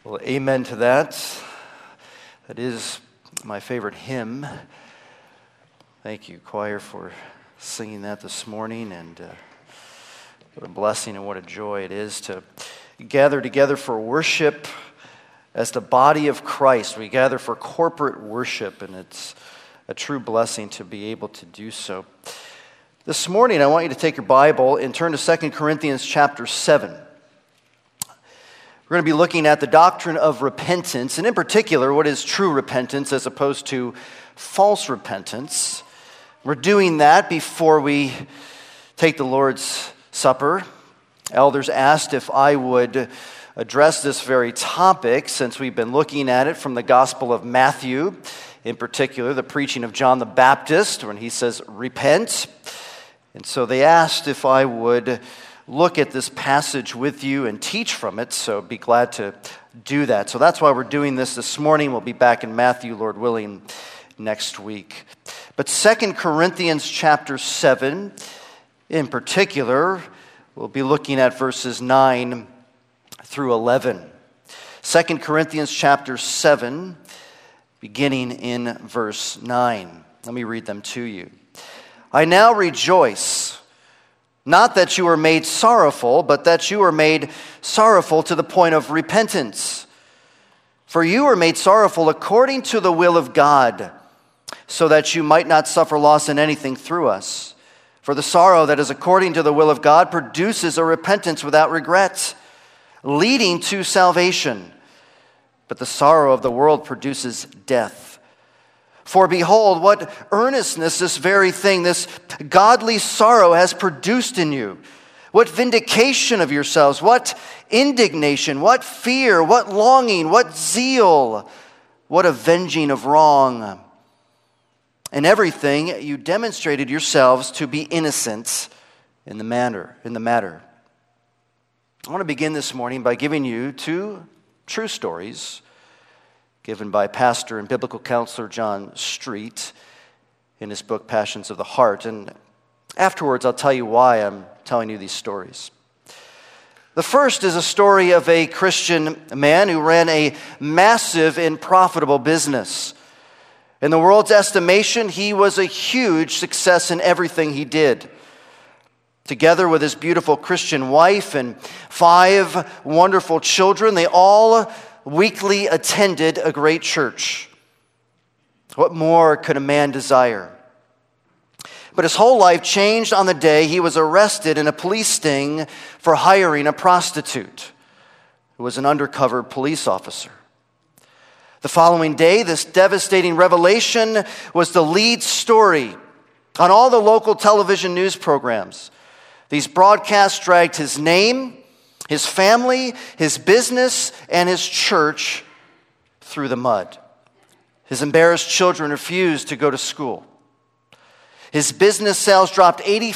Well, amen to that. That is my favorite hymn. Thank you, choir, for singing that this morning. And what a blessing and what a joy it is to gather together for worship as the body of Christ. We gather for corporate worship, and it's a true blessing to be able to do so. This morning, I want you to take your Bible and turn to 2 Corinthians chapter 7. We're going to be looking at the doctrine of repentance, and in particular, what is true repentance as opposed to false repentance. We're doing that before we take the Lord's Supper. Elders asked if I would address this very topic since we've been looking at it from the Gospel of Matthew, in particular, the preaching of John the Baptist, when he says, repent. And so they asked if I would look at this passage with you and teach from it, so be glad to do that. So that's why we're doing this morning. We'll be back in Matthew, Lord willing, next week. But 2 Corinthians chapter 7, in particular, we'll be looking at verses 9 through 11. 2 Corinthians chapter 7, beginning in verse 9. Let me read them to you. I now rejoice, not that you were made sorrowful, but that you were made sorrowful to the point of repentance. For you were made sorrowful according to the will of God, so that you might not suffer loss in anything through us. For the sorrow that is according to the will of God produces a repentance without regret, leading to salvation. But the sorrow of the world produces death. For behold, what earnestness this very thing, this godly sorrow has produced in you. What vindication of yourselves, what indignation, what fear, what longing, what zeal, what avenging of wrong. In everything you demonstrated yourselves to be innocent in the matter. I want to begin this morning by giving you two true stories given by pastor and biblical counselor John Street in his book, Passions of the Heart. And afterwards, I'll tell you why I'm telling you these stories. The first is a story of a Christian man who ran a massive and profitable business. In the world's estimation, he was a huge success in everything he did. Together with his beautiful Christian wife and 5 wonderful children, they all weekly attended a great church. What more could a man desire? But his whole life changed on the day he was arrested in a police sting for hiring a prostitute who was an undercover police officer. The following day, this devastating revelation was the lead story on all the local television news programs. These broadcasts dragged his name, his family, his business, and his church through the mud. His embarrassed children refused to go to school. His business sales dropped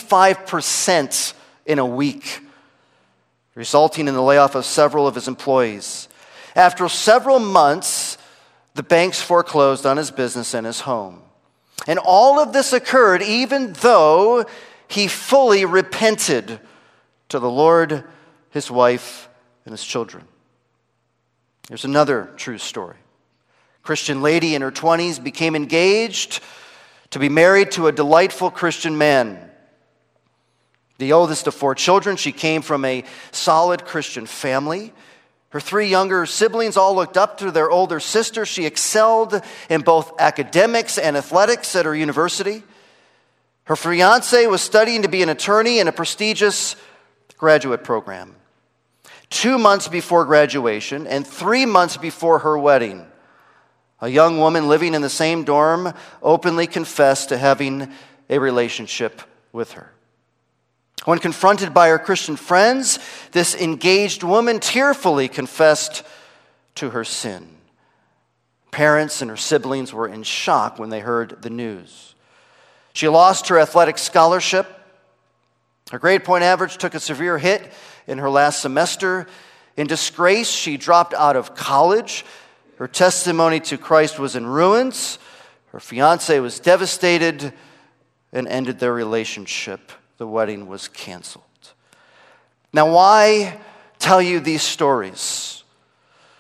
85% in a week, resulting in the layoff of several of his employees. After several months, the banks foreclosed on his business and his home. And all of this occurred even though he fully repented to the Lord, his wife, and his children. There's another true story. A Christian lady in her 20s became engaged to be married to a delightful Christian man. The oldest of 4 children, she came from a solid Christian family. Her 3 younger siblings all looked up to their older sister. She excelled in both academics and athletics at her university. Her fiancé was studying to be an attorney in a prestigious graduate program. 2 months before graduation and 3 months before her wedding, a young woman living in the same dorm openly confessed to having a relationship with her. When confronted by her Christian friends, this engaged woman tearfully confessed to her sin. Parents and her siblings were in shock when they heard the news. She lost her athletic scholarship. Her grade point average took a severe hit in her last semester. In disgrace, she dropped out of college. Her testimony to Christ was in ruins. Her fiancé was devastated and ended their relationship. The wedding was canceled. Now, why tell you these stories?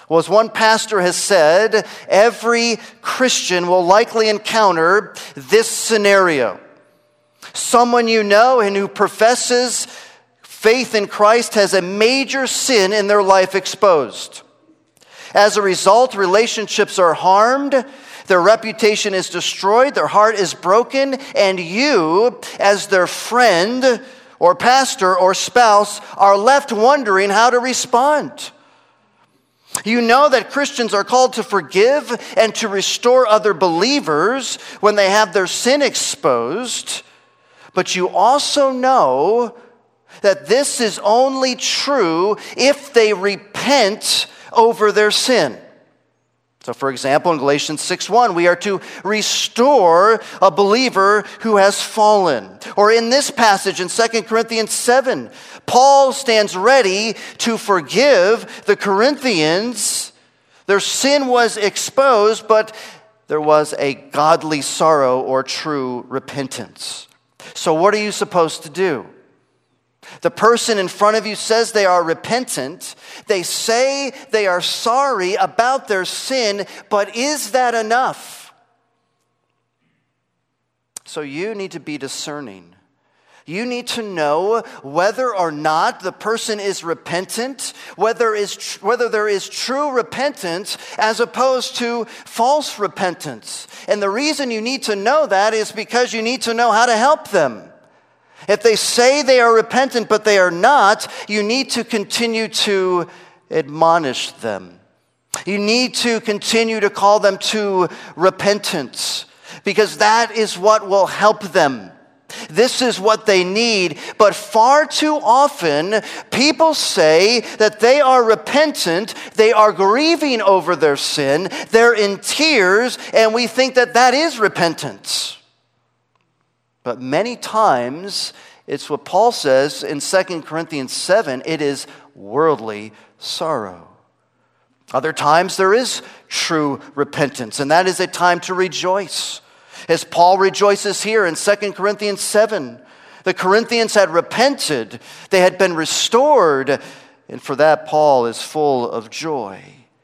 Well, as one pastor has said, every Christian will likely encounter this scenario. Someone you know and who professes faith in Christ has a major sin in their life exposed. As a result, relationships are harmed, their reputation is destroyed, their heart is broken, and you, as their friend or pastor or spouse, are left wondering how to respond. You know that Christians are called to forgive and to restore other believers when they have their sin exposed, but you also know that this is only true if they repent over their sin. So, for example, in Galatians 6:1, we are to restore a believer who has fallen. Or in this passage in 2 Corinthians 7, Paul stands ready to forgive the Corinthians. Their sin was exposed, but there was a godly sorrow or true repentance. So what are you supposed to do? The person in front of you says they are repentant. They say they are sorry about their sin, but is that enough? So you need to be discerning. You need to know whether or not the person is repentant, whether there is true repentance as opposed to false repentance. And the reason you need to know that is because you need to know how to help them. If they say they are repentant but they are not, you need to continue to admonish them. You need to continue to call them to repentance, because that is what will help them. This is what they need. But far too often, people say that they are repentant, they are grieving over their sin, they're in tears, and we think that that is repentance. But many times, it's what Paul says in 2 Corinthians 7, it is worldly sorrow. Other times there is true repentance, and that is a time to rejoice. As Paul rejoices here in 2 Corinthians 7, the Corinthians had repented, they had been restored, and for that Paul is full of joy.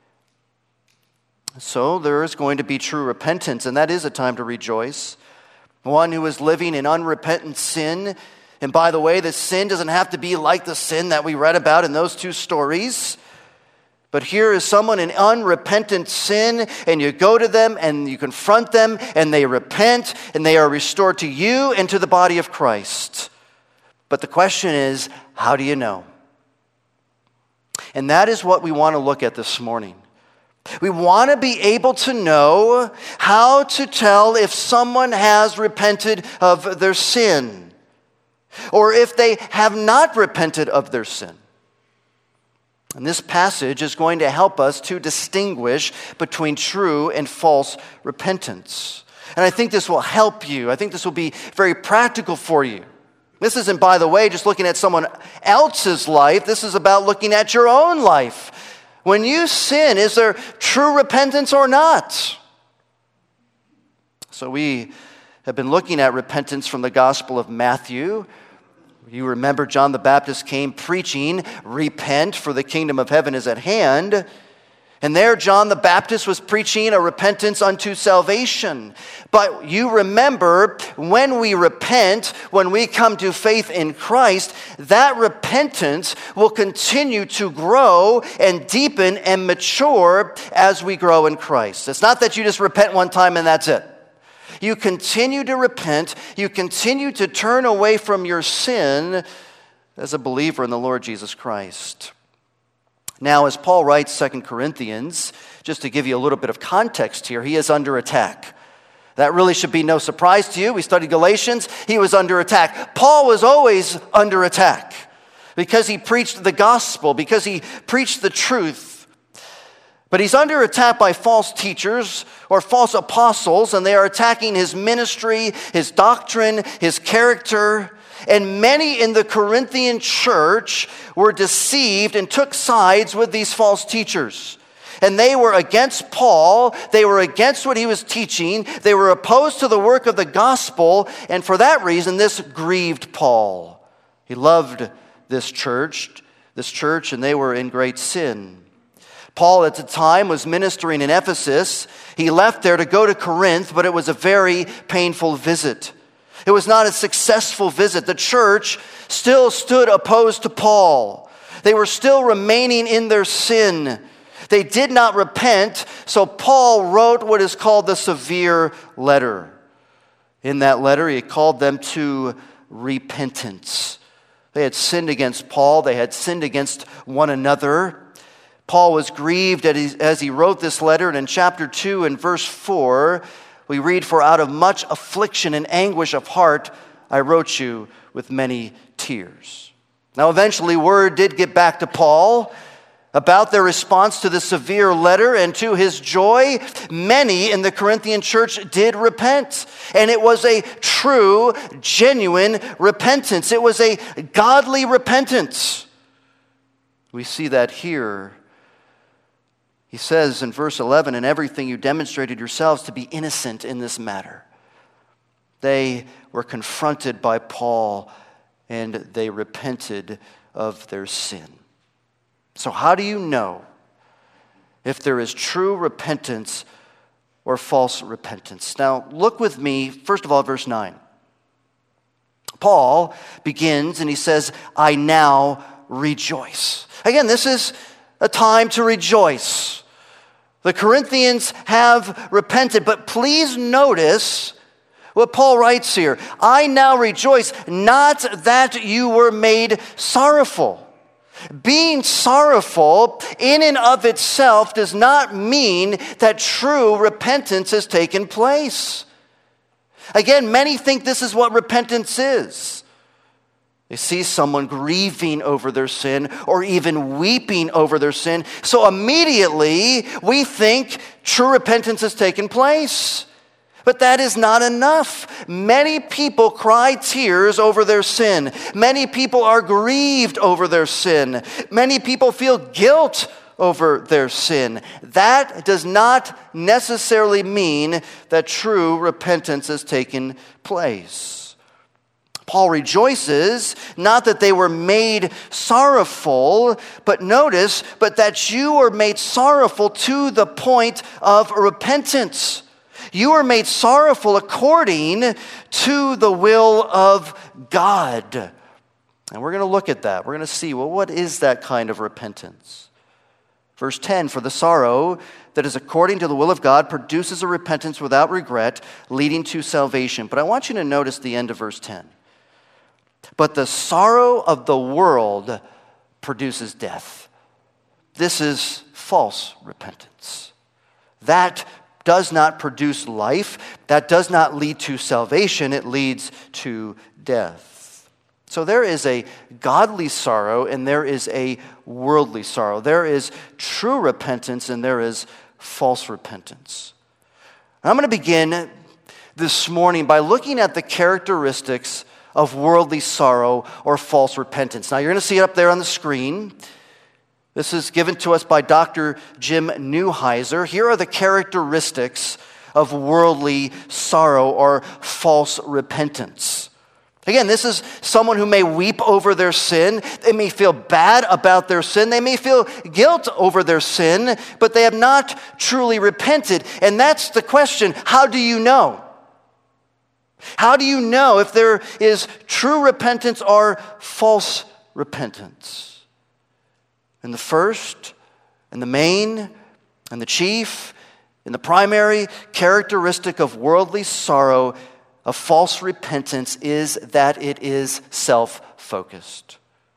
So there is going to be true repentance, and that is a time to rejoice. One who is living in unrepentant sin. And by the way, the sin doesn't have to be like the sin that we read about in those two stories. But here is someone in unrepentant sin, and you go to them and you confront them, and they repent, and they are restored to you and to the body of Christ. But the question is, how do you know? And that is what we want to look at this morning. We want to be able to know how to tell if someone has repented of their sin, or if they have not repented of their sin. And this passage is going to help us to distinguish between true and false repentance. And I think this will help you. I think this will be very practical for you. This isn't, by the way, just looking at someone else's life. This is about looking at your own life. When you sin, is there true repentance or not? So we have been looking at repentance from the Gospel of Matthew. You remember John the Baptist came preaching, repent, for the kingdom of heaven is at hand. And there John the Baptist was preaching a repentance unto salvation. But you remember, when we repent, when we come to faith in Christ, that repentance will continue to grow and deepen and mature as we grow in Christ. It's not that you just repent one time and that's it. You continue to repent, you continue to turn away from your sin as a believer in the Lord Jesus Christ. Now, as Paul writes 2 Corinthians, just to give you a little bit of context here, he is under attack. That really should be no surprise to you. We studied Galatians, he was under attack. Paul was always under attack because he preached the gospel, because he preached the truth. But he's under attack by false teachers or false apostles, and they are attacking his ministry, his doctrine, his character. And many in the Corinthian church were deceived and took sides with these false teachers. And they were against Paul. They were against what he was teaching. They were opposed to the work of the gospel. And for that reason, this grieved Paul. He loved this church, and they were in great sin. Paul at the time was ministering in Ephesus. He left there to go to Corinth, but it was a very painful visit. It was not a successful visit. The church still stood opposed to Paul. They were still remaining in their sin. They did not repent, so Paul wrote what is called the severe letter. In that letter, he called them to repentance. They had sinned against Paul. They had sinned against one another. Paul was grieved as he wrote this letter, and in chapter 2 and verse 4, we read, "For out of much affliction and anguish of heart, I wrote you with many tears." Now, eventually, word did get back to Paul about their response to the severe letter, and to his joy, many in the Corinthian church did repent. And it was a true, genuine repentance. It was a godly repentance. We see that here. He says in verse 11, "In everything you demonstrated yourselves to be innocent in this matter." They were confronted by Paul, and they repented of their sin. So how do you know if there is true repentance or false repentance? Now, look with me, first of all, at verse 9. Paul begins and he says, "I now rejoice." Again, this is a time to rejoice. The Corinthians have repented, but please notice what Paul writes here. "I now rejoice, not that you were made sorrowful." Being sorrowful in and of itself does not mean that true repentance has taken place. Again, many think this is what repentance is. They see someone grieving over their sin or even weeping over their sin. So immediately we think true repentance has taken place. But that is not enough. Many people cry tears over their sin. Many people are grieved over their sin. Many people feel guilt over their sin. That does not necessarily mean that true repentance has taken place. Paul rejoices, not that they were made sorrowful, but notice, but that you were made sorrowful to the point of repentance. You are made sorrowful according to the will of God. And we're going to look at that. We're going to see, well, what is that kind of repentance? Verse 10, "For the sorrow that is according to the will of God produces a repentance without regret, leading to salvation." But I want you to notice the end of verse 10. "But the sorrow of the world produces death." This is false repentance. That does not produce life. That does not lead to salvation. It leads to death. So there is a godly sorrow and there is a worldly sorrow. There is true repentance and there is false repentance. I'm going to begin this morning by looking at the characteristics of worldly sorrow or false repentance. Now, you're going to see it up there on the screen. This is given to us by Dr. Jim Neuheiser. Here are the characteristics of worldly sorrow or false repentance. Again, this is someone who may weep over their sin. They may feel bad about their sin. They may feel guilt over their sin, but they have not truly repented. And that's the question, how do you know? How do you know if there is true repentance or false repentance? And the first, and the main, and the chief, and the primary characteristic of worldly sorrow, of false repentance, is that it is self-focused.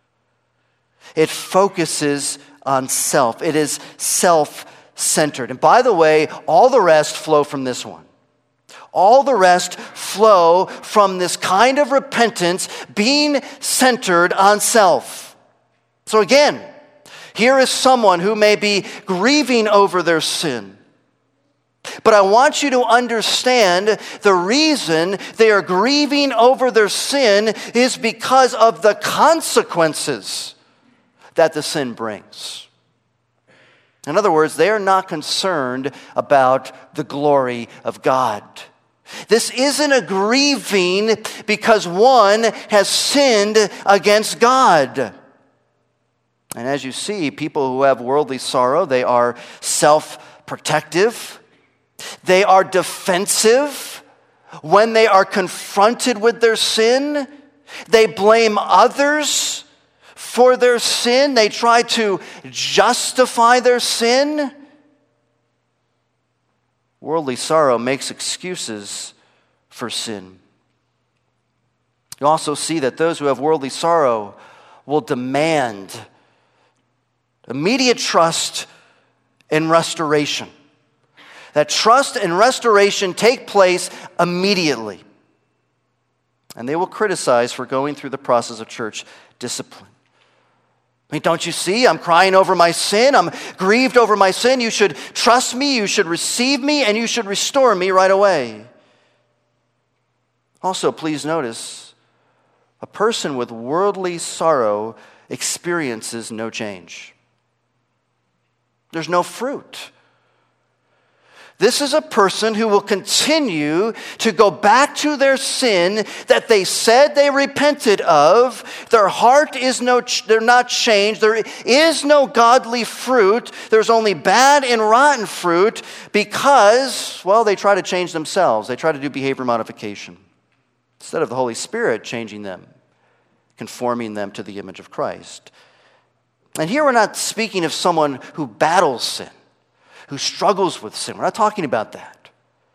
It focuses on self. It is self-centered. And by the way, all the rest flow from this one. All the rest flow from this kind of repentance being centered on self. So again, here is someone who may be grieving over their sin. But I want you to understand the reason they are grieving over their sin is because of the consequences that the sin brings. In other words, they are not concerned about the glory of God. This isn't a grieving because one has sinned against God. And as you see, people who have worldly sorrow, they are self-protective. They are defensive. When they are confronted with their sin, they blame others for their sin. They try to justify their sin. Worldly sorrow makes excuses for sin. You also see that those who have worldly sorrow will demand immediate trust and restoration. That trust and restoration take place immediately. And they will criticize for going through the process of church discipline. I mean, don't you see? I'm crying over my sin. I'm grieved over my sin. You should trust me. You should receive me. And you should restore me right away. Also, please notice, a person with worldly sorrow experiences no change. There's no fruit. This is a person who will continue to go back to their sin that they said they repented of. Their heart they're not changed. There is no godly fruit. There's only bad and rotten fruit because, well, they try to change themselves. They try to do behavior modification instead of the Holy Spirit changing them, conforming them to the image of Christ. And here we're not speaking of someone who battles sin, who struggles with sin. We're not talking about that.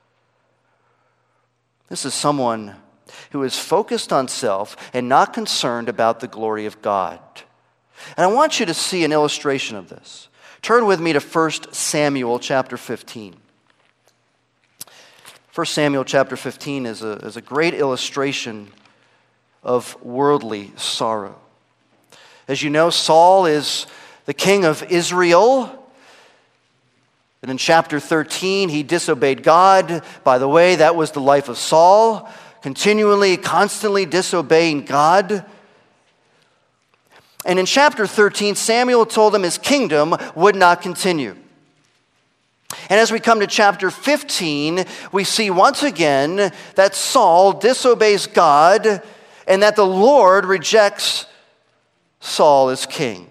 This is someone who is focused on self and not concerned about the glory of God. And I want you to see an illustration of this. Turn with me to 1 Samuel chapter 15. 1 Samuel chapter 15 is a great illustration of worldly sorrow. As you know, Saul is the king of Israel. And in chapter 13, he disobeyed God. By the way, that was the life of Saul, constantly disobeying God. And in chapter 13, Samuel told him his kingdom would not continue. And as we come to chapter 15, we see once again that Saul disobeys God and that the Lord rejects Saul as king.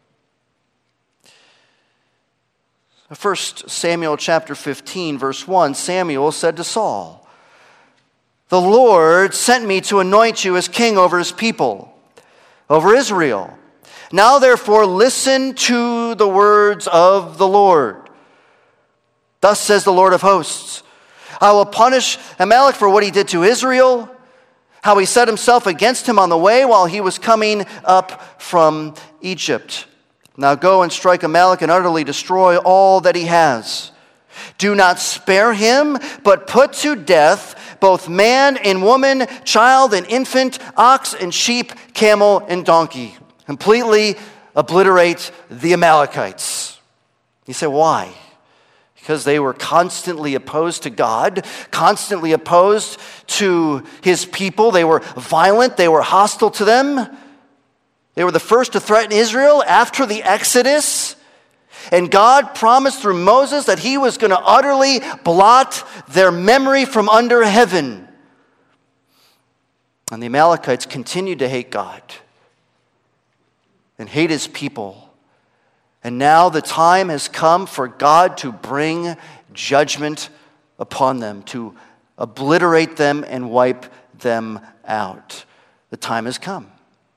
1 Samuel chapter 15, verse 1, Samuel said to Saul, "The Lord sent me to anoint you as king over his people, over Israel. Now therefore listen to the words of the Lord. Thus says the Lord of hosts, I will punish Amalek for what he did to Israel, how he set himself against him on the way while he was coming up from Egypt. Now go and strike Amalek and utterly destroy all that he has. Do not spare him, but put to death both man and woman, child and infant, ox and sheep, camel and donkey. Completely obliterate the Amalekites." You say, why? Because they were constantly opposed to God, constantly opposed to his people. They were violent. They were hostile to them. They were the first to threaten Israel after the Exodus. And God promised through Moses that he was going to utterly blot their memory from under heaven. And the Amalekites continued to hate God and hate his people. And now the time has come for God to bring judgment upon them, to obliterate them and wipe them out. The time has come.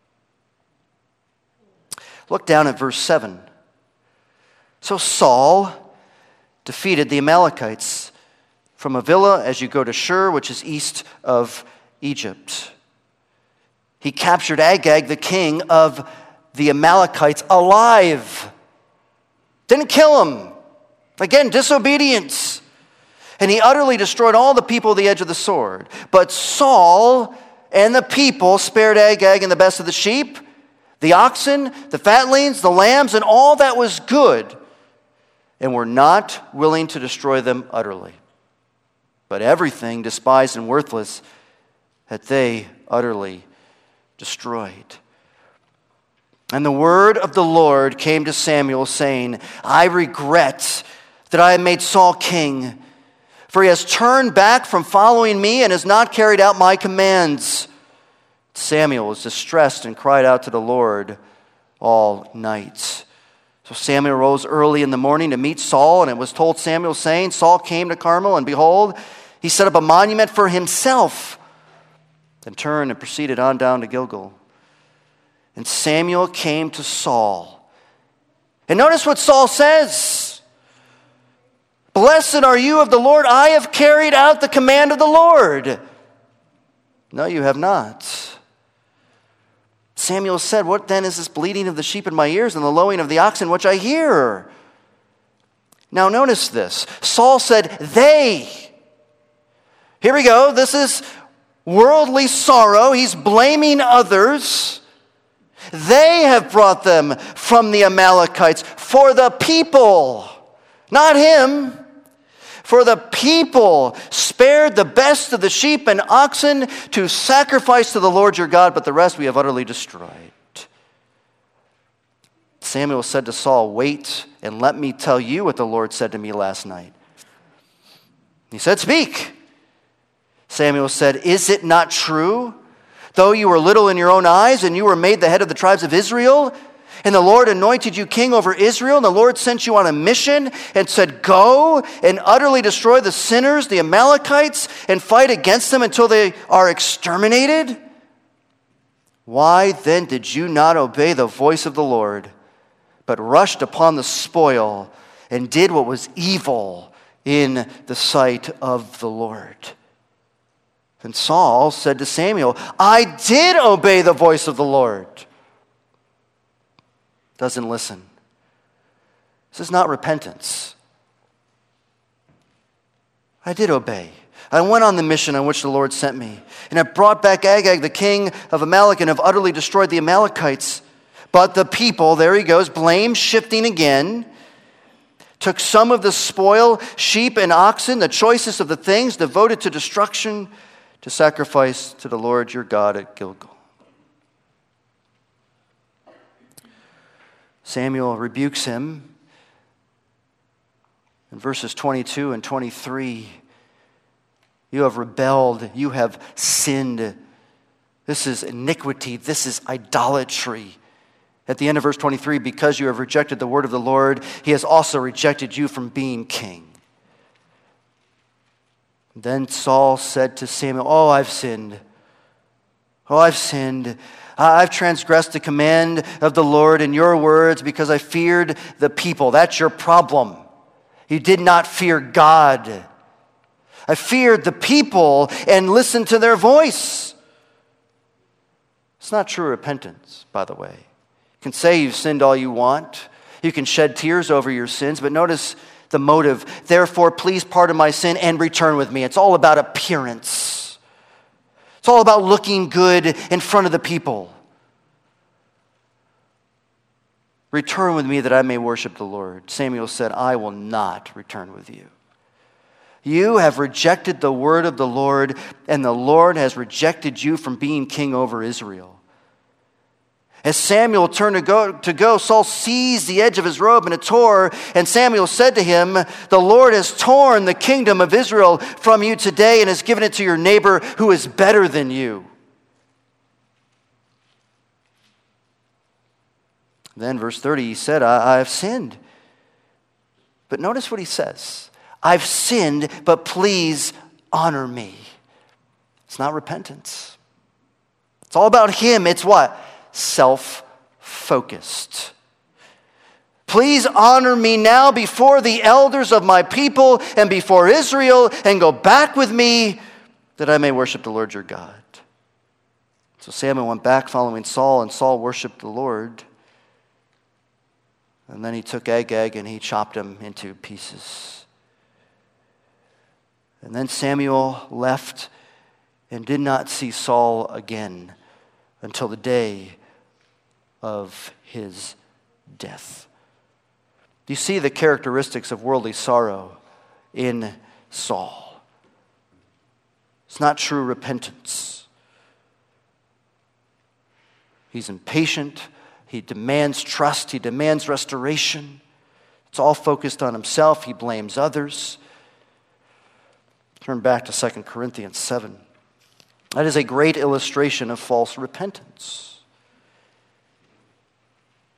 Look down at verse 7. So Saul defeated the Amalekites from Havilah as you go to Shur, which is east of Egypt. He captured Agag, the king of the Amalekites, alive. Didn't kill him. Again, disobedience. And he utterly destroyed all the people at the edge of the sword. But Saul and the people spared Agag and the best of the sheep, the oxen, the fatlings, the lambs, and all that was good, and were not willing to destroy them utterly. But everything despised and worthless that they utterly destroyed. And the word of the Lord came to Samuel, saying, I regret that I have made Saul king, for he has turned back from following me and has not carried out my commands. Samuel was distressed and cried out to the Lord all night. So Samuel rose early in the morning to meet Saul, and it was told Samuel, saying, Saul came to Carmel, and behold, he set up a monument for himself, then turned and proceeded on down to Gilgal. And Samuel came to Saul. And notice what Saul says. Blessed are you of the Lord. I have carried out the command of the Lord. No, you have not. Samuel said, what then is this bleating of the sheep in my ears and the lowing of the oxen which I hear? Now notice this. Saul said, they. Here we go. This is worldly sorrow. He's blaming others. They have brought them from the Amalekites for the people, not him. For the people spared the best of the sheep and oxen to sacrifice to the Lord your God, but the rest we have utterly destroyed. Samuel said to Saul, wait and let me tell you what the Lord said to me last night. He said, speak. Samuel said, is it not true? Though you were little in your own eyes and you were made the head of the tribes of Israel, and the Lord anointed you king over Israel, and the Lord sent you on a mission and said, go and utterly destroy the sinners, the Amalekites, and fight against them until they are exterminated? Why then did you not obey the voice of the Lord, but rushed upon the spoil and did what was evil in the sight of the Lord? And Saul said to Samuel, I did obey the voice of the Lord. Doesn't listen. This is not repentance. I did obey. I went on the mission on which the Lord sent me. And I brought back Agag, the king of Amalek, and have utterly destroyed the Amalekites. But the people, there he goes, blame shifting again, took some of the spoil, sheep and oxen, the choicest of the things devoted to destruction, to sacrifice to the Lord your God at Gilgal. Samuel rebukes him in verses 22 and 23. You have rebelled. You have sinned. This is iniquity. This is idolatry. At the end of verse 23, because you have rejected the word of the Lord, he has also rejected you from being king. Then Saul said to Samuel, oh, I've sinned. Oh, I've sinned. I've transgressed the command of the Lord in your words because I feared the people. That's your problem. You did not fear God. I feared the people and listened to their voice. It's not true repentance, by the way. You can say you've sinned all you want. You can shed tears over your sins, but notice the motive. Therefore, please pardon my sin and return with me. It's all about appearance. It's all about looking good in front of the people. Return with me that I may worship the Lord. Samuel said, I will not return with you. You have rejected the word of the Lord, and the Lord has rejected you from being king over Israel. As Samuel turned to go, Saul seized the edge of his robe and it tore. And Samuel said to him, the Lord has torn the kingdom of Israel from you today and has given it to your neighbor who is better than you. Then verse 30, he said, I have sinned. But notice what he says. I've sinned, but please honor me. It's not repentance. It's all about him. It's what? Self-focused. Please honor me now before the elders of my people and before Israel, and go back with me that I may worship the Lord your God. So Samuel went back following Saul, and Saul worshiped the Lord. And then he took Agag and he chopped him into pieces. And then Samuel left and did not see Saul again until the day of his death. Do you see the characteristics of worldly sorrow in Saul? It's not true repentance. He's impatient. He demands trust. He demands restoration. It's all focused on himself. He blames others. Turn back to 2 Corinthians 7. That is a great illustration of false repentance.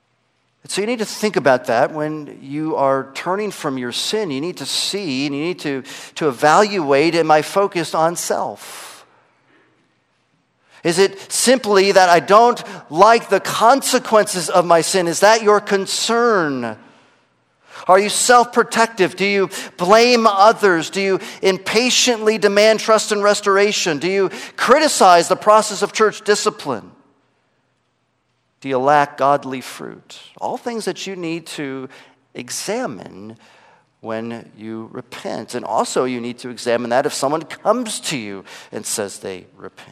So you need to think about that when you are turning from your sin. You need to see and you need to evaluate, am I focused on self? Is it simply that I don't like the consequences of my sin? Is that your concern? Are you self-protective? Do you blame others? Do you impatiently demand trust and restoration? Do you criticize the process of church discipline? Do you lack godly fruit? All things that you need to examine when you repent. And also you need to examine that if someone comes to you and says they repent.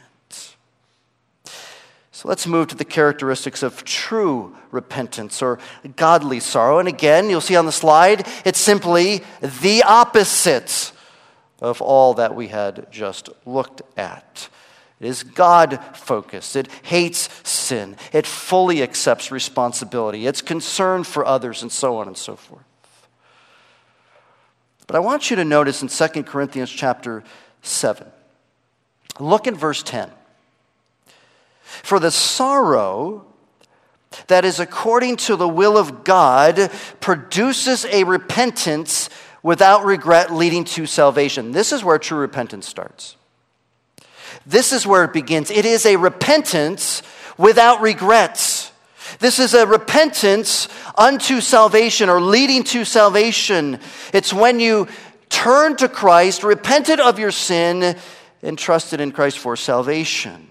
So let's move to the characteristics of true repentance or godly sorrow. And again, you'll see on the slide, it's simply the opposite of all that we had just looked at. It is God-focused. It hates sin. It fully accepts responsibility. It's concerned for others, and so on and so forth. But I want you to notice in 2 Corinthians chapter 7. Look at verse 10. For the sorrow that is according to the will of God produces a repentance without regret leading to salvation. This is where true repentance starts. This is where it begins. It is a repentance without regrets. This is a repentance unto salvation or leading to salvation. It's when you turn to Christ, repented of your sin, and trusted in Christ for salvation.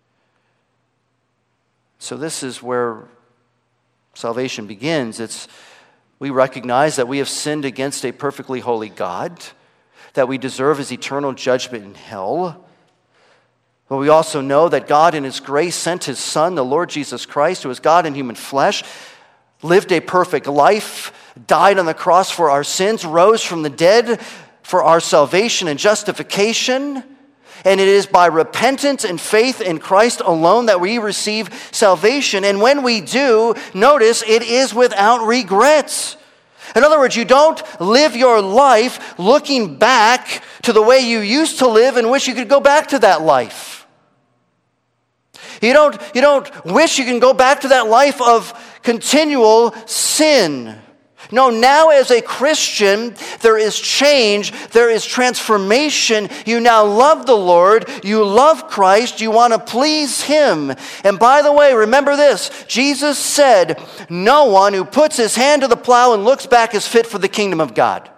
So this is where salvation begins. We recognize that we have sinned against a perfectly holy God, that we deserve his eternal judgment in hell. But we also know that God in his grace sent his Son, the Lord Jesus Christ, who is God in human flesh, lived a perfect life, died on the cross for our sins, rose from the dead for our salvation and justification. And it is by repentance and faith in Christ alone that we receive salvation. And when we do, notice it is without regrets. In other words, you don't live your life looking back to the way you used to live and wish you could go back to that life. You don't wish you can go back to that life of continual sin. No, now as a Christian, there is change, there is transformation. You now love the Lord, you love Christ, you want to please him. And by the way, remember this, Jesus said, no one who puts his hand to the plow and looks back is fit for the kingdom of God.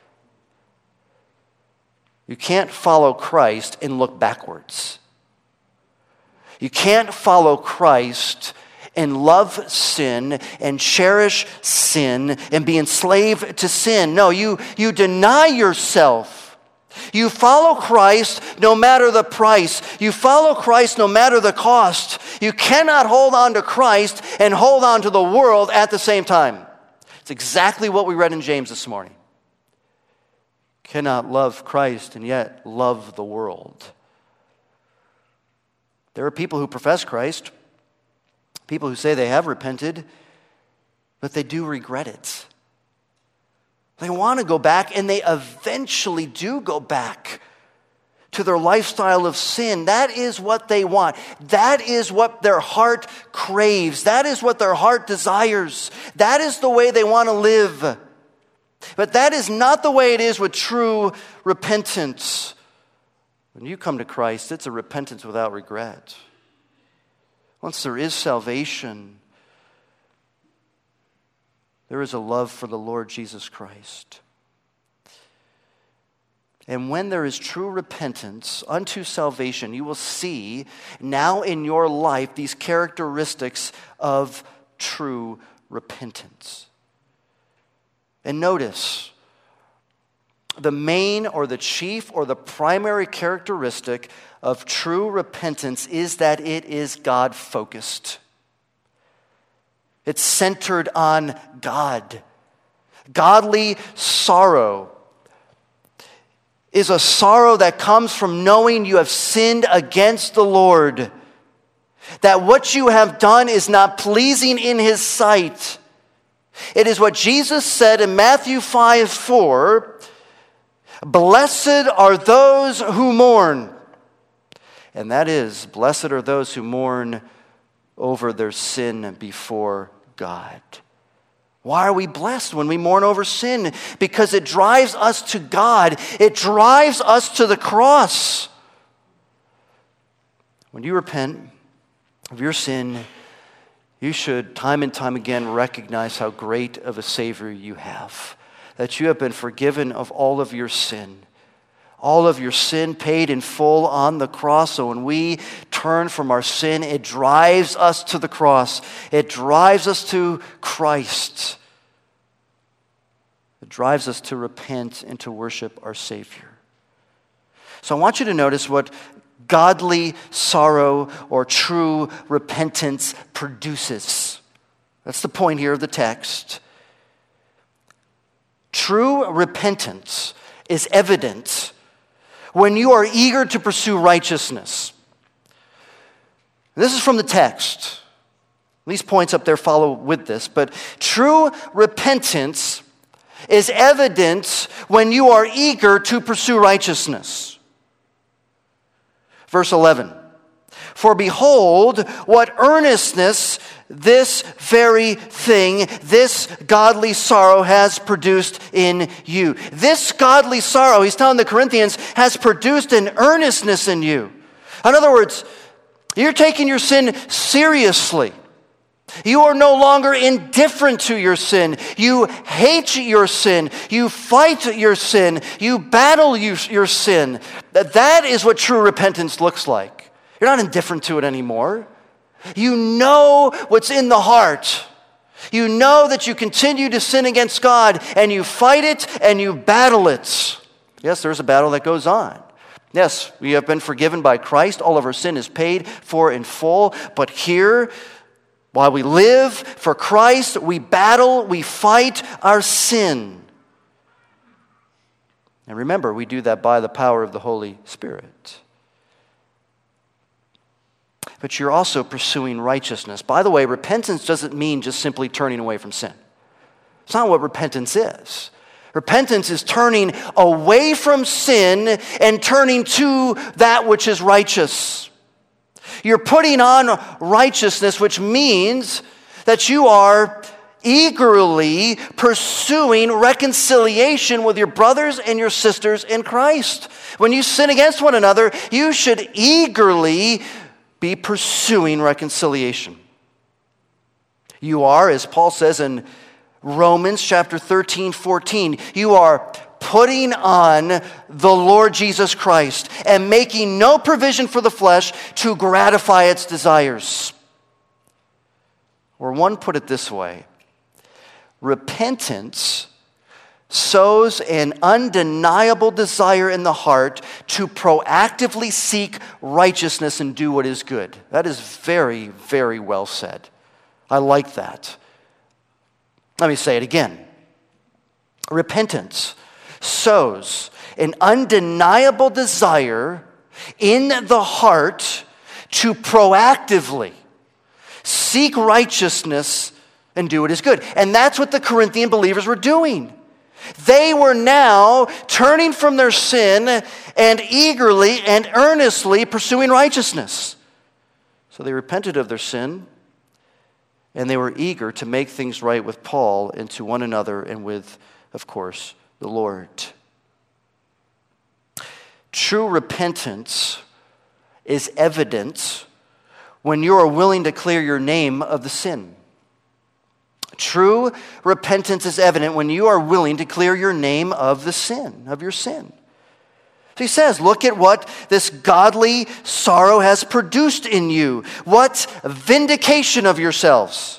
You can't follow Christ and look backwards. You can't follow Christ and love sin and cherish sin and be enslaved to sin. No, you deny yourself. You follow Christ no matter the price. You follow Christ no matter the cost. You cannot hold on to Christ and hold on to the world at the same time. It's exactly what we read in James this morning. Cannot love Christ and yet love the world. There are people who profess Christ, people who say they have repented, but they do regret it. They want to go back, and they eventually do go back to their lifestyle of sin. That is what they want. That is what their heart craves. That is what their heart desires. That is the way they want to live. But that is not the way it is with true repentance. When you come to Christ, it's a repentance without regret. Once there is salvation, there is a love for the Lord Jesus Christ. And when there is true repentance unto salvation, you will see now in your life these characteristics of true repentance. And notice, the main or the chief or the primary characteristic of true repentance is that it is God-focused. It's centered on God. Godly sorrow is a sorrow that comes from knowing you have sinned against the Lord, that what you have done is not pleasing in his sight. It is what Jesus said in Matthew 5:4, blessed are those who mourn. And that is, blessed are those who mourn over their sin before God. Why are we blessed when we mourn over sin? Because it drives us to God. It drives us to the cross. When you repent of your sin, you should time and time again recognize how great of a Savior you have, that you have been forgiven of all of your sin. All of your sin paid in full on the cross. So when we turn from our sin, it drives us to the cross. It drives us to Christ. It drives us to repent and to worship our Savior. So I want you to notice what godly sorrow or true repentance produces. That's the point here of the text. True repentance is evident when you are eager to pursue righteousness. This is from the text. These points up there follow with this. But true repentance is evident when you are eager to pursue righteousness. Verse 11. For behold, what earnestness this very thing, this godly sorrow has produced in you. This godly sorrow, he's telling the Corinthians, has produced an earnestness in you. In other words, you're taking your sin seriously. You are no longer indifferent to your sin. You hate your sin. You fight your sin. You battle your sin. That is what true repentance looks like. You're not indifferent to it anymore. You know what's in the heart. You know that you continue to sin against God, and you fight it and you battle it. Yes, there's a battle that goes on. Yes, we have been forgiven by Christ. All of our sin is paid for in full. But here, while we live for Christ, we battle, we fight our sin. And remember, we do that by the power of the Holy Spirit. But you're also pursuing righteousness. By the way, repentance doesn't mean just simply turning away from sin. It's not what repentance is. Repentance is turning away from sin and turning to that which is righteous. You're putting on righteousness, which means that you are eagerly pursuing reconciliation with your brothers and your sisters in Christ. When you sin against one another, you should eagerly be pursuing reconciliation. You are, as Paul says in Romans chapter 13-14, you are putting on the Lord Jesus Christ and making no provision for the flesh to gratify its desires. Or one put it this way: repentance sows an undeniable desire in the heart to proactively seek righteousness and do what is good. That is very, very well said. I like that. Let me say it again. Repentance sows an undeniable desire in the heart to proactively seek righteousness and do what is good. And that's what the Corinthian believers were doing. They were now turning from their sin and eagerly and earnestly pursuing righteousness. So they repented of their sin, and they were eager to make things right with Paul and to one another and with, of course, the Lord. True repentance is evident when you are willing to clear your name of the sin. True repentance is evident when you are willing to clear your name of the sin, of your sin. So he says, look at what this godly sorrow has produced in you. What vindication of yourselves.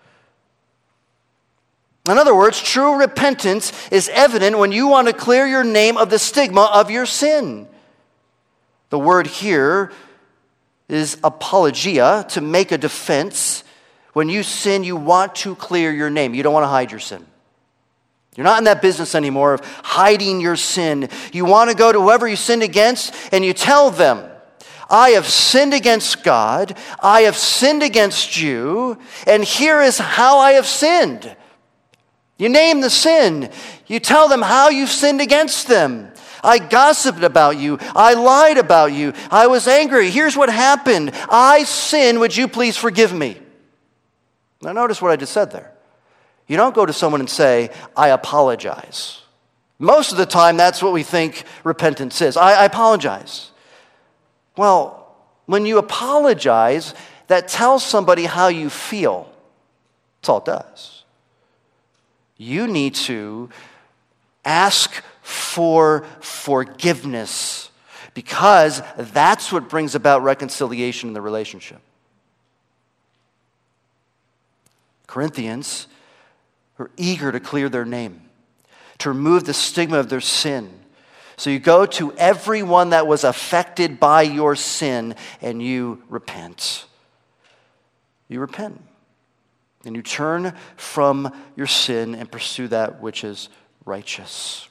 In other words, true repentance is evident when you want to clear your name of the stigma of your sin. The word here is apologia, to make a defense. When you sin, you want to clear your name. You don't want to hide your sin. You're not in that business anymore of hiding your sin. You want to go to whoever you sinned against and you tell them, I have sinned against God, I have sinned against you, and here is how I have sinned. You name the sin. You tell them how you've sinned against them. I gossiped about you. I lied about you. I was angry. Here's what happened. I sinned. Would you please forgive me? Now notice what I just said there. You don't go to someone and say, I apologize. Most of the time, that's what we think repentance is. I apologize. Well, when you apologize, that tells somebody how you feel. That's all it does. You need to ask for forgiveness because that's what brings about reconciliation in the relationship. Corinthians are eager to clear their name, to remove the stigma of their sin. So you go to everyone that was affected by your sin and you repent. You repent. And you turn from your sin and pursue that which is righteous.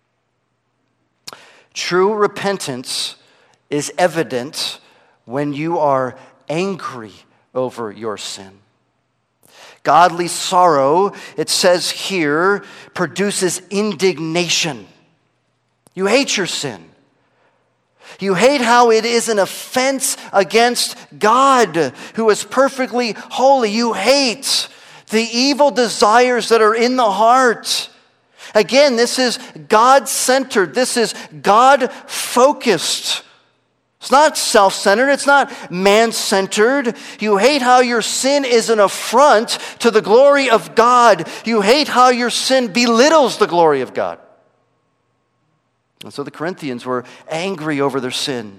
True repentance is evident when you are angry over your sin. Godly sorrow, it says here, produces indignation. You hate your sin. You hate how it is an offense against God, who is perfectly holy. You hate the evil desires that are in the heart. Again, this is God-centered. This is God-focused. It's not self-centered. It's not man-centered. You hate how your sin is an affront to the glory of God. You hate how your sin belittles the glory of God. And so the Corinthians were angry over their sin.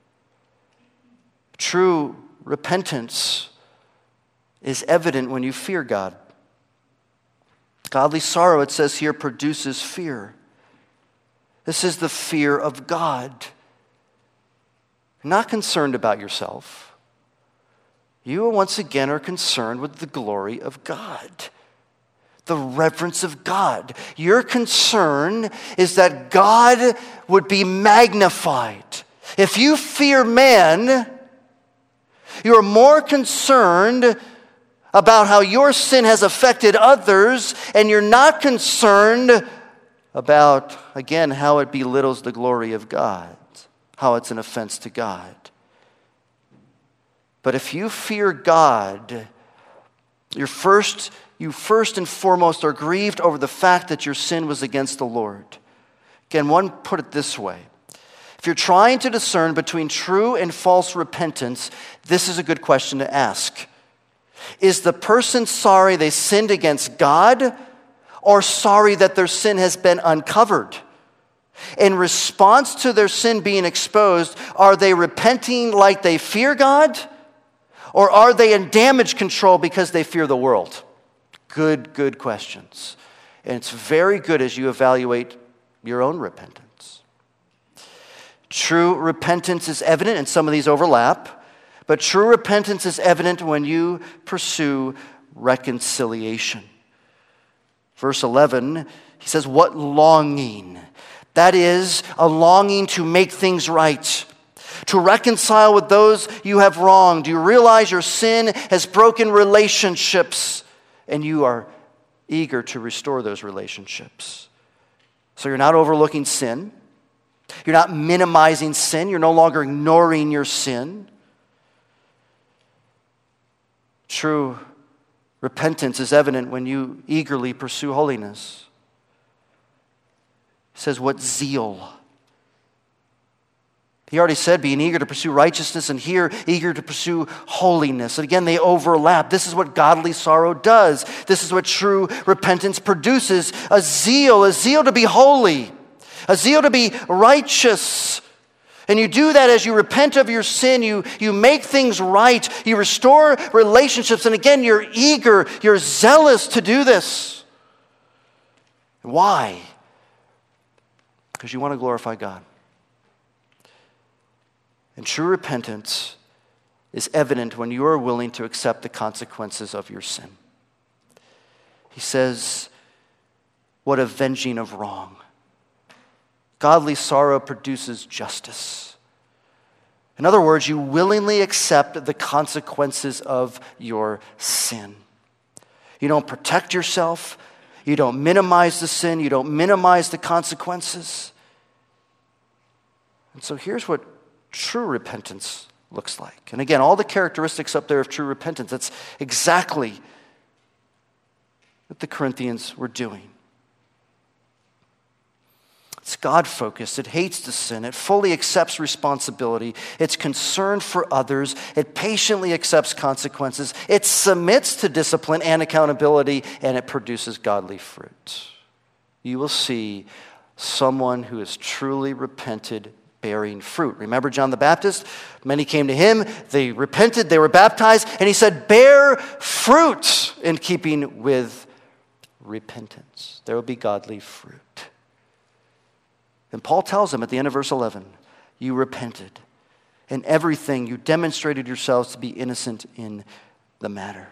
True repentance is evident when you fear God. Godly sorrow, it says here, produces fear. This is the fear of God. You're not concerned about yourself. You once again are concerned with the glory of God, the reverence of God. Your concern is that God would be magnified. If you fear man, you are more concerned about how your sin has affected others, and you're not concerned about, again, how it belittles the glory of God, how it's an offense to God. But if you fear God, you first and foremost are grieved over the fact that your sin was against the Lord. Again, one put it this way. If you're trying to discern between true and false repentance, this is a good question to ask. Is the person sorry they sinned against God, or sorry that their sin has been uncovered? In response to their sin being exposed, are they repenting like they fear God, or are they in damage control because they fear the world? Good questions. And it's very good as you evaluate your own repentance. True repentance is evident, and some of these overlap. But true repentance is evident when you pursue reconciliation. Verse 11, he says, what longing? That is a longing to make things right, to reconcile with those you have wronged. You realize your sin has broken relationships, and you are eager to restore those relationships. So you're not overlooking sin. You're not minimizing sin. You're no longer ignoring your sin. True repentance is evident when you eagerly pursue holiness. He says, what zeal? He already said being eager to pursue righteousness, and here eager to pursue holiness. And again, they overlap. This is what godly sorrow does. This is what true repentance produces. A zeal to be holy, a zeal to be righteous. And you do that as you repent of your sin, you make things right, you restore relationships, and again, you're eager, you're zealous to do this. Why? Because you want to glorify God. And true repentance is evident when you are willing to accept the consequences of your sin. He says, what avenging of wrong. Godly sorrow produces justice. In other words, you willingly accept the consequences of your sin. You don't protect yourself. You don't minimize the sin. You don't minimize the consequences. And so here's what true repentance looks like. And again, all the characteristics up there of true repentance, that's exactly that the Corinthians were doing. It's God-focused. It hates the sin. It fully accepts responsibility. It's concerned for others. It patiently accepts consequences. It submits to discipline and accountability, and it produces godly fruit. You will see someone who has truly repented bearing fruit. Remember John the Baptist? Many came to him. They repented. They were baptized. And he said, bear fruit in keeping with repentance. There will be godly fruit. And Paul tells them at the end of verse 11, you repented. In everything, you demonstrated yourselves to be innocent in the matter.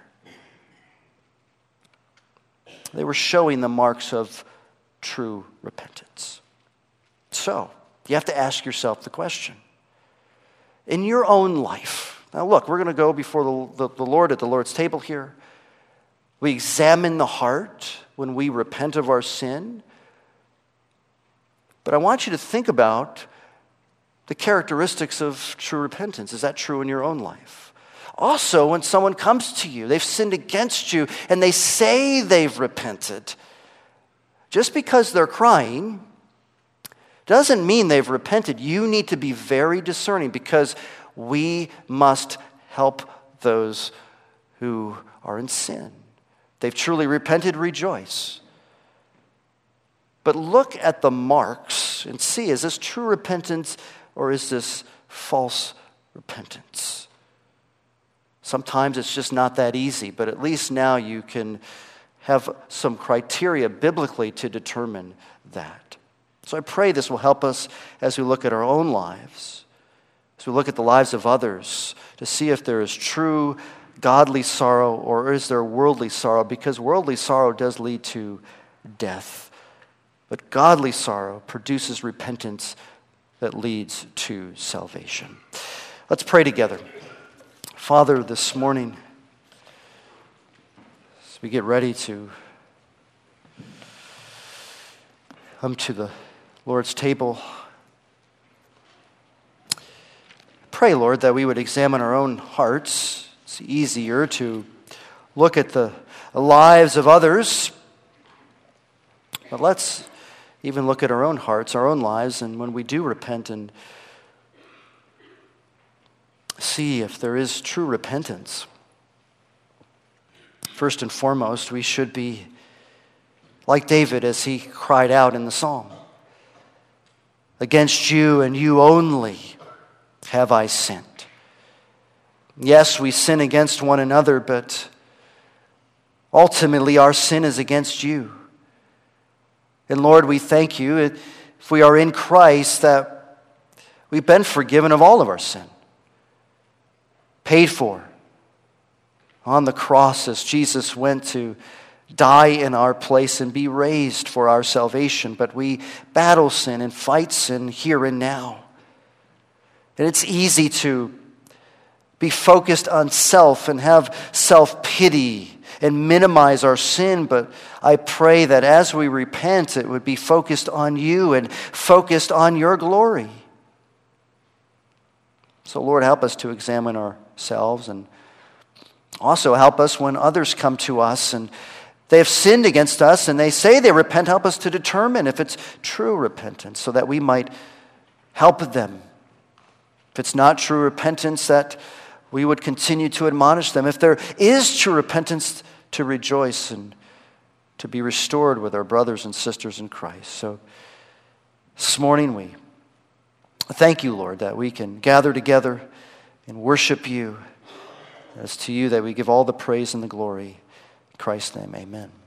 They were showing the marks of true repentance. So, you have to ask yourself the question. In your own life, now look, we're going to go before the Lord at the Lord's table here. We examine the heart when we repent of our sin. But I want you to think about the characteristics of true repentance. Is that true in your own life? Also, when someone comes to you, they've sinned against you, and they say they've repented, just because they're crying doesn't mean they've repented. You need to be very discerning, because we must help those who are in sin. They've truly repented, rejoice. But look at the marks and see, is this true repentance or is this false repentance? Sometimes it's just not that easy, but at least now you can have some criteria biblically to determine that. So I pray this will help us as we look at our own lives, as we look at the lives of others, to see if there is true godly sorrow or is there worldly sorrow, because worldly sorrow does lead to death. But godly sorrow produces repentance that leads to salvation. Let's pray together. Father, this morning, as we get ready to come to the Lord's table, pray, Lord, that we would examine our own hearts. It's easier to look at the lives of others, but let's even look at our own hearts, our own lives, and when we do repent and see if there is true repentance. First and foremost, we should be like David as he cried out in the psalm. Against you and you only have I sinned. Yes, we sin against one another, but ultimately our sin is against you. And Lord, we thank you, if we are in Christ, that we've been forgiven of all of our sin. Paid for on the cross as Jesus went to die in our place and be raised for our salvation. But we battle sin and fight sin here and now. And it's easy to be focused on self and have self-pity and minimize our sin, but I pray that as we repent, it would be focused on you and focused on your glory. So Lord, help us to examine ourselves, and also help us when others come to us and they have sinned against us and they say they repent. Help us to determine if it's true repentance so that we might help them. If it's not true repentance, that we would continue to admonish them. If there is true repentance, to rejoice and to be restored with our brothers and sisters in Christ. So this morning we thank you, Lord, that we can gather together and worship you. It's to you that we give all the praise and the glory. In Christ's name, amen.